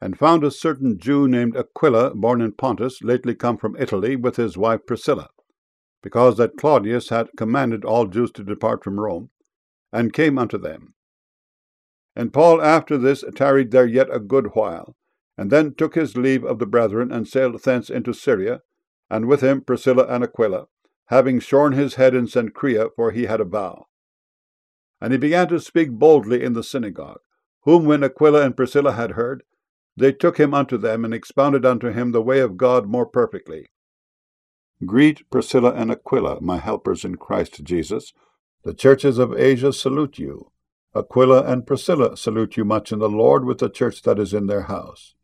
and found a certain Jew named Aquila, born in Pontus, lately come from Italy, with his wife Priscilla, because that Claudius had commanded all Jews to depart from Rome, and came unto them. And Paul after this tarried there yet a good while, and then took his leave of the brethren, and sailed thence into Syria, and with him Priscilla and Aquila, having shorn his head in Cenchrea, for he had a vow. And he began to speak boldly in the synagogue, whom when Aquila and Priscilla had heard, they took him unto them, and expounded unto him the way of God more perfectly. Greet Priscilla and Aquila, my helpers in Christ Jesus. The churches of Asia salute you. Aquila and Priscilla salute you much in the Lord, with the church that is in their house.